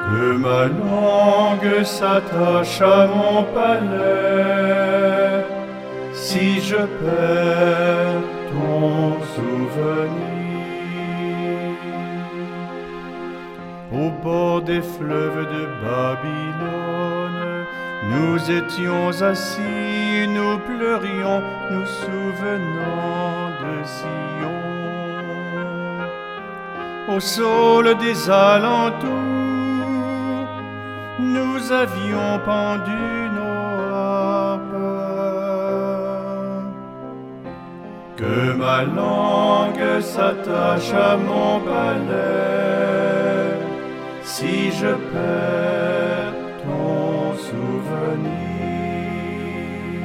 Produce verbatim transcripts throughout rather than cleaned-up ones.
Que ma langue s'attache à mon palais, si je perds ton souvenir. Au bord des fleuves de Babylone, nous étions assis, nous pleurions, nous souvenant de Sion. Au sol des alentours, nous avions pendu nos harpes. Que ma langue s'attache à mon palais, si je perds ton souvenir.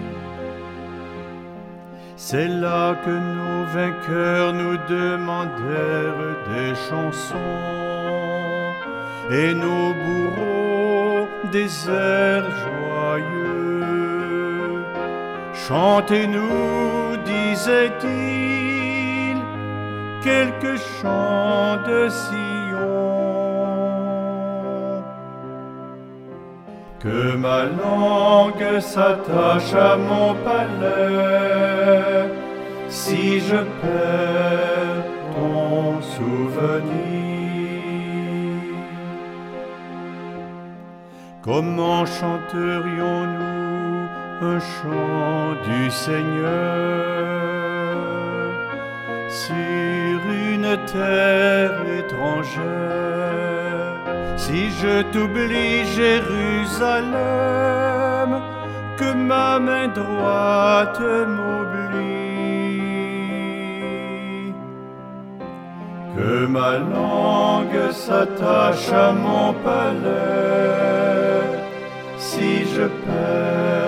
C'est là que nos vainqueurs nous demandèrent des chansons et nos bourreaux des airs joyeux. Chantez-nous, disait-il, quelques chants de Sion. Que ma langue s'attache à mon palais, si je perds ton souvenir. Comment chanterions-nous un chant du Seigneur sur une terre étrangère? Si je t'oublie, Jérusalem, que ma main droite m'oublie. Que ma langue s'attache à mon palais, si je perds